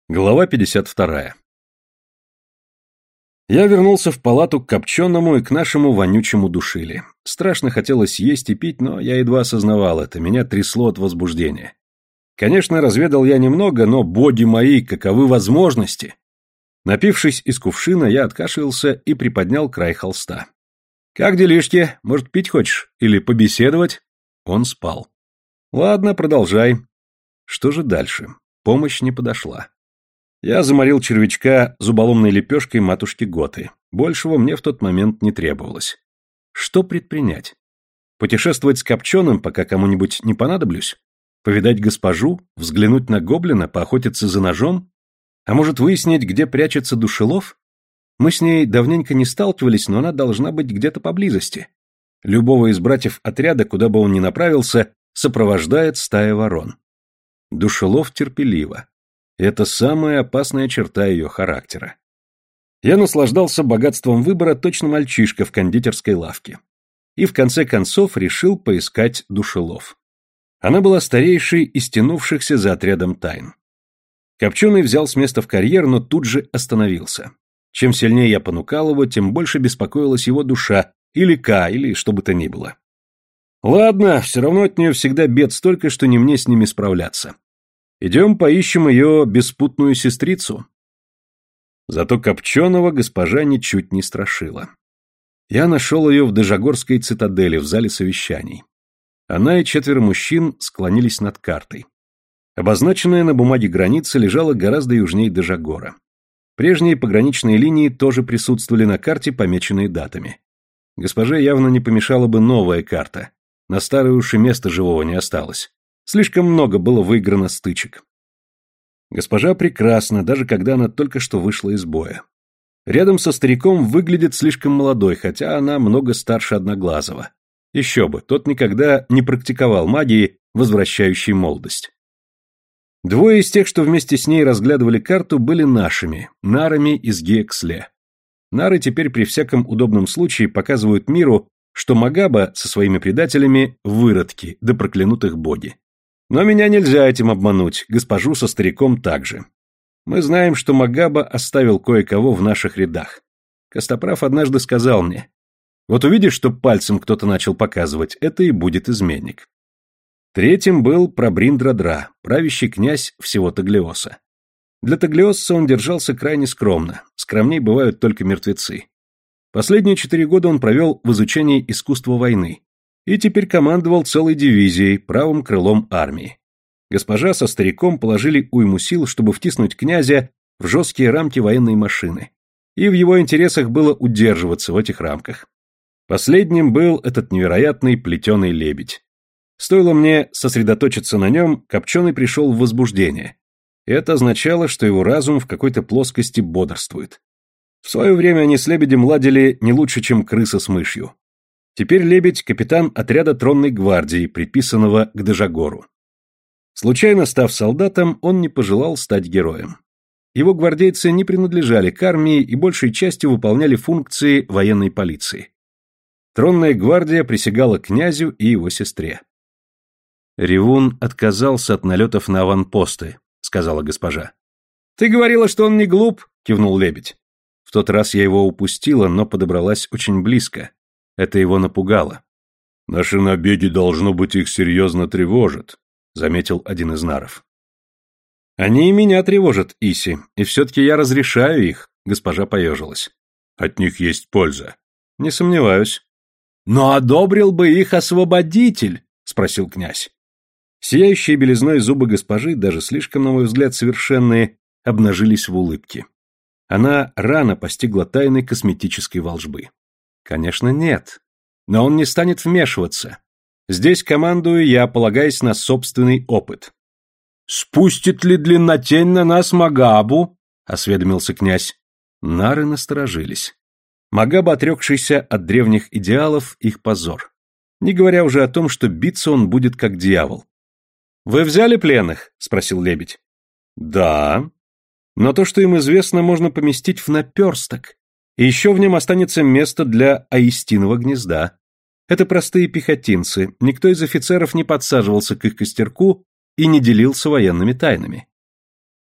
Глава 52. Я вернулся в палату к Копченому и к нашему вонючему душиле. Страшно хотелось есть и пить, но я едва осознавал это, меня трясло от возбуждения. Конечно, разведал я немного, но, боги мои, каковы возможности! Напившись из кувшина, я откашлялся и приподнял край холста. «Как делишки? Может, пить хочешь? Или побеседовать?» Он спал. «Ладно, продолжай». Что же дальше? Помощь не подошла. Я заморил червячка зуболомной лепешкой матушки Готы. Большего мне в тот момент не требовалось. Что предпринять? Путешествовать с Копченым, пока кому-нибудь не понадоблюсь? Повидать госпожу? Взглянуть на гоблина? Поохотиться за ножом? А может, выяснить, где прячется Душелов? Мы с ней давненько не сталкивались, но она должна быть где-то поблизости. Любого из братьев отряда, куда бы он ни направился, сопровождает стая ворон. Душелов терпеливо. Это самая опасная черта ее характера. Я наслаждался богатством выбора точно мальчишка в кондитерской лавке. И в конце концов решил поискать Душелов. Она была старейшей из тянувшихся за отрядом тайн. Копченый взял с места в карьер, но тут же остановился. Чем сильнее я понукал его, тем больше беспокоилась его душа, или или что бы то ни было. Ладно, все равно от нее всегда бед столько, что не мне с ними справляться. Идем поищем ее беспутную сестрицу. Зато Копченого госпожа ничуть не страшила. Я нашел ее в Дежагорской цитадели в зале совещаний. Она и 4 мужчин склонились над картой. Обозначенная на бумаге граница лежала гораздо южнее Дежагора. Прежние пограничные линии тоже присутствовали на карте, помеченные датами. Госпоже явно не помешала бы новая карта. На старое уж и места живого не осталось. Слишком много было выиграно стычек. Госпожа прекрасна, даже когда она только что вышла из боя. Рядом со стариком выглядит слишком молодой, хотя она много старше Одноглазого. Еще бы, тот никогда не практиковал магии, возвращающей молодость. 2 из тех, что вместе с ней разглядывали карту, были нашими, нарами из Гиексле. Нары теперь при всяком удобном случае показывают миру, что Магаба со своими предателями – выродки, да проклянутых боги. Но меня нельзя этим обмануть, госпожу со стариком также. Мы знаем, что Магаба оставил кое-кого в наших рядах. Костоправ однажды сказал мне: вот увидишь, что пальцем кто-то начал показывать, это и будет изменник. 3-м был Прабриндра-Дра, правящий князь всего Таглиоса. Для таглиосца он держался крайне скромно, скромней бывают только мертвецы. Последние 4 года он провел в изучении искусства войны и теперь командовал целой дивизией, правым крылом армии. Госпожа со стариком положили уйму сил, чтобы втиснуть князя в жесткие рамки военной машины, и в его интересах было удерживаться в этих рамках. Последним был этот невероятный плетеный лебедь. Стоило мне сосредоточиться на нем, Копченый пришел в возбуждение. Это означало, что его разум в какой-то плоскости бодрствует. В свое время они с лебедем ладили не лучше, чем крыса с мышью. Теперь лебедь – капитан отряда тронной гвардии, приписанного к Дежагору. Случайно став солдатом, он не пожелал стать героем. Его гвардейцы не принадлежали к армии и большей частью выполняли функции военной полиции. Тронная гвардия присягала князю и его сестре. «Ревун отказался от налетов на аванпосты», — сказала госпожа. «Ты говорила, что он не глуп», — кивнул лебедь. «В тот раз я его упустила, но подобралась очень близко. Это его напугало». «Наши набеги, должно быть, их серьезно тревожат», — заметил один из наров. «Они и меня тревожат, Иси, и все-таки я разрешаю их», — госпожа поежилась. «От них есть польза». «Не сомневаюсь». «Но одобрил бы их освободитель», — спросил князь. Сияющие белизной зубы госпожи, даже слишком, на мой взгляд, совершенные, обнажились в улыбке. Она рано постигла тайны косметической волжбы. Конечно, нет. Но он не станет вмешиваться. Здесь командую я, полагаясь на собственный опыт. «Спустит ли длиннотень на нас Магабу?» — осведомился князь. Нары насторожились. Магаба, отрекшийся от древних идеалов, их позор. Не говоря уже о том, что биться он будет как дьявол. «Вы взяли пленных?» — спросил лебедь. «Да. Но то, что им известно, можно поместить в наперсток. И еще в нем останется место для аистиного гнезда. Это простые пехотинцы, никто из офицеров не подсаживался к их костерку и не делился военными тайнами».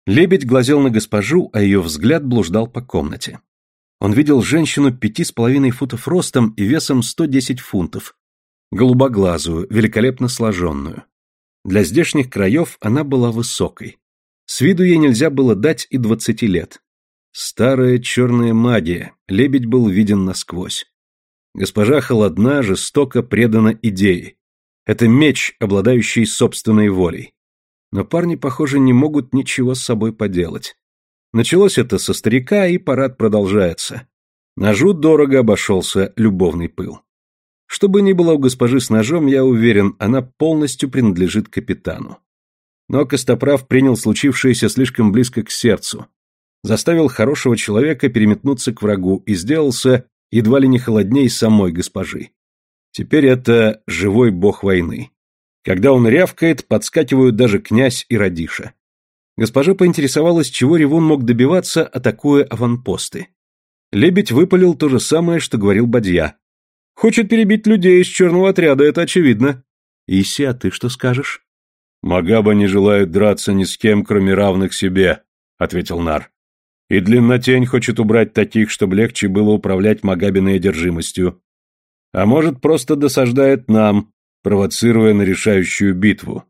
Лебедь глазел на госпожу, а ее взгляд блуждал по комнате. Он видел женщину 5,5 футов ростом и весом 110 фунтов, голубоглазую, великолепно сложенную. Для здешних краев она была высокой. С виду ей нельзя было дать и 20 лет. Старая черная магия, лебедь был виден насквозь. Госпожа холодна, жестоко предана идее. Это меч, обладающий собственной волей. Но парни, похоже, не могут ничего с собой поделать. Началось это со старика, и парад продолжается. Ножу дорого обошелся любовный пыл. Что бы ни было у госпожи с ножом, я уверен, она полностью принадлежит капитану. Но Костоправ принял случившееся слишком близко к сердцу, заставил хорошего человека переметнуться к врагу и сделался едва ли не холодней самой госпожи. Теперь это живой бог войны. Когда он рявкает, подскакивают даже князь и Радиша. Госпожа поинтересовалась, чего Ревун мог добиваться, атакуя аванпосты. Лебедь выпалил то же самое, что говорил Бадья. «Хочет перебить людей из черного отряда, это очевидно». «Иси, а ты что скажешь?» «Магаба не желает драться ни с кем, кроме равных себе», — ответил Нар. «И Длиннотень хочет убрать таких, чтобы легче было управлять Магабиной одержимостью. А может, просто досаждает нам, провоцируя на решающую битву».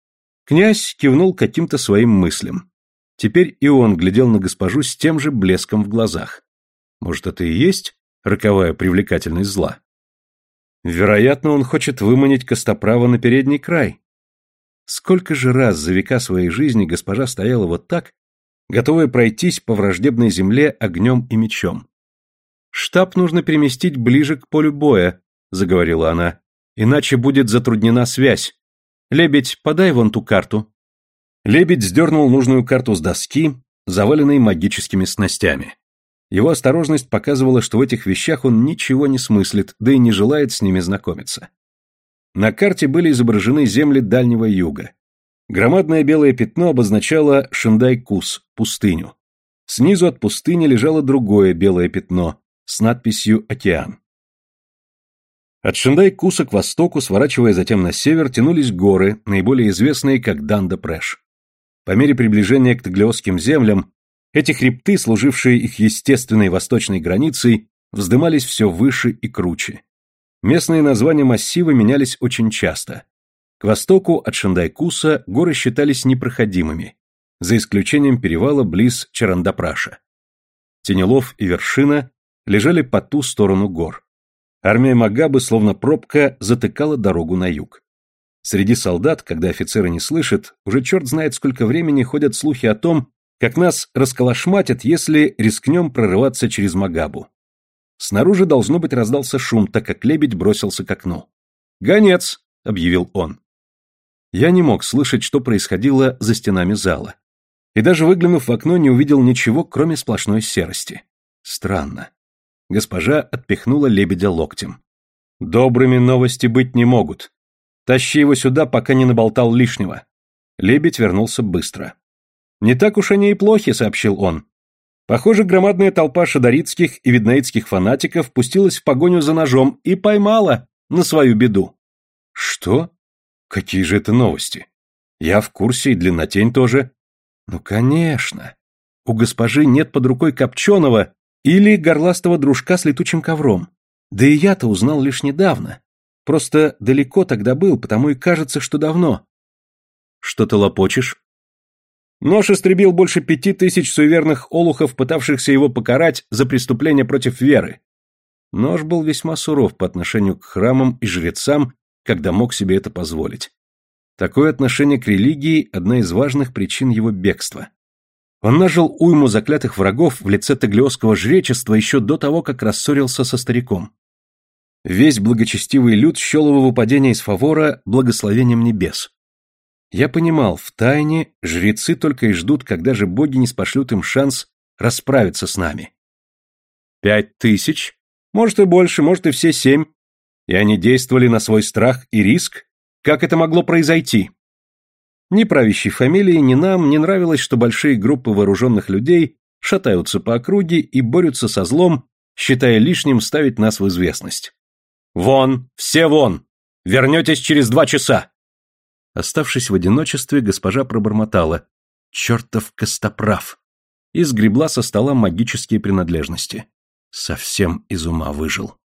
Князь кивнул каким-то своим мыслям. Теперь и он глядел на госпожу с тем же блеском в глазах. Может, это и есть роковая привлекательность зла? Вероятно, он хочет выманить Костоправа на передний край. Сколько же раз за века своей жизни госпожа стояла вот так, готовая пройтись по враждебной земле огнем и мечом. «Штаб нужно переместить ближе к полю боя», — заговорила она, — «иначе будет затруднена связь. Лебедь, подай вон ту карту». Лебедь сдернул нужную карту с доски, заваленной магическими снастями. Его осторожность показывала, что в этих вещах он ничего не смыслит, да и не желает с ними знакомиться. На карте были изображены земли Дальнего Юга. Громадное белое пятно обозначало Шиндай-Кус, пустыню. Снизу от пустыни лежало другое белое пятно с надписью «Океан». От Шиндай-Куса к востоку, сворачивая затем на север, тянулись горы, наиболее известные как Данда-Прэш. По мере приближения к Таглиосским землям, эти хребты, служившие их естественной восточной границей, вздымались все выше и круче. Местные названия массива менялись очень часто. К востоку от Шиндай-Куса горы считались непроходимыми, за исключением перевала близ Чарандапраша. Тенелов и Вершина лежали по ту сторону гор. Армия Магабы, словно пробка, затыкала дорогу на юг. Среди солдат, когда офицеры не слышат, уже черт знает сколько времени ходят слухи о том, как нас расколошматят, если рискнем прорываться через Магабу. Снаружи, должно быть, раздался шум, так как лебедь бросился к окну. «Гонец!» — объявил он. Я не мог слышать, что происходило за стенами зала. И даже выглянув в окно, не увидел ничего, кроме сплошной серости. Странно. Госпожа отпихнула лебедя локтем. «Добрыми новости быть не могут. Тащи его сюда, пока не наболтал лишнего». Лебедь вернулся быстро. «Не так уж они и плохи», — сообщил он. «Похоже, громадная толпа шадаритских и виднаитских фанатиков пустилась в погоню за ножом и поймала на свою беду». «Что? Какие же это новости? Я в курсе, и Длиннотень тоже». «Ну, конечно. У госпожи нет под рукой Копченого или горластого дружка с летучим ковром. Да и я-то узнал лишь недавно. Просто далеко тогда был, потому и кажется, что давно». «Что ты лопочешь?» Нож истребил больше 5000 суеверных олухов, пытавшихся его покарать за преступление против веры. Нож был весьма суров по отношению к храмам и жрецам, когда мог себе это позволить. Такое отношение к религии – одна из важных причин его бегства. Он нажил уйму заклятых врагов в лице таглиосского жречества еще до того, как рассорился со стариком. Весь благочестивый люд счел его выпадение из фавора благословением небес. Я понимал, втайне жрецы только и ждут, когда же боги не спошлют им шанс расправиться с нами. 5000? Может и больше, может и все 7. И они действовали на свой страх и риск? Как это могло произойти? Ни правящей фамилии, ни нам не нравилось, что большие группы вооруженных людей шатаются по округе и борются со злом, считая лишним ставить нас в известность. «Вон! Все вон! Вернетесь через 2 часа!» Оставшись в одиночестве, госпожа пробормотала. Чертов костоправ! И сгребла со стола магические принадлежности. Совсем из ума выжил.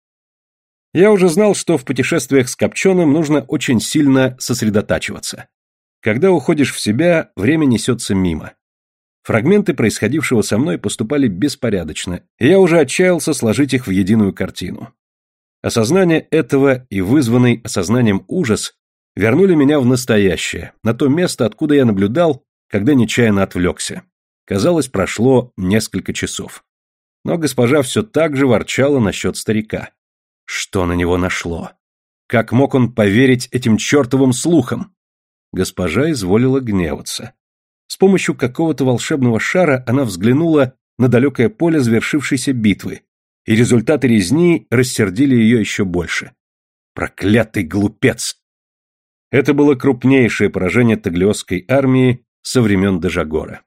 Я уже знал, что в путешествиях с Копченым нужно очень сильно сосредотачиваться. Когда уходишь в себя, время несется мимо. Фрагменты происходившего со мной поступали беспорядочно, и я уже отчаялся сложить их в единую картину. Осознание этого и вызванный осознанием ужас вернули меня в настоящее, на то место, откуда я наблюдал, когда нечаянно отвлекся. Казалось, прошло несколько часов. Но госпожа все так же ворчала насчет старика. Что на него нашло? Как мог он поверить этим чертовым слухам? Госпожа изволила гневаться. С помощью какого-то волшебного шара она взглянула на далекое поле завершившейся битвы, и результаты резни рассердили ее еще больше. Проклятый глупец! Это было крупнейшее поражение таглиосской армии со времен Дежагора.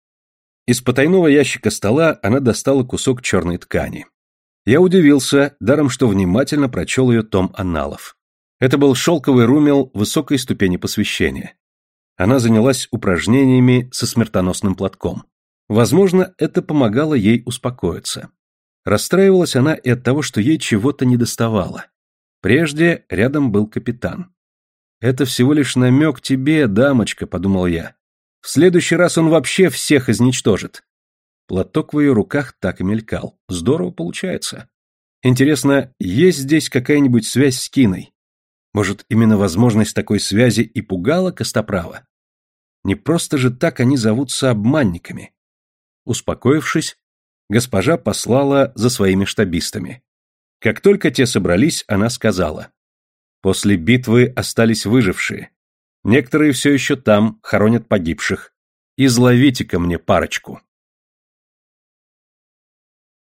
Из потайного ящика стола она достала кусок черной ткани. Я удивился, даром что внимательно прочел ее том аналов. Это был шелковый румел высокой ступени посвящения. Она занялась упражнениями со смертоносным платком. Возможно, это помогало ей успокоиться. Расстраивалась она и от того, что ей чего-то недоставало. Прежде рядом был капитан. «Это всего лишь намек тебе, дамочка», — подумал я. «В следующий раз он вообще всех изничтожит». Платок в ее руках так и мелькал. Здорово получается. Интересно, есть здесь какая-нибудь связь с Киной? Может, именно возможность такой связи и пугала Костоправа? Не просто же так они зовутся обманниками. Успокоившись, госпожа послала за своими штабистами. Как только те собрались, она сказала: «После битвы остались выжившие. Некоторые все еще там, хоронят погибших. Изловите ко мне парочку».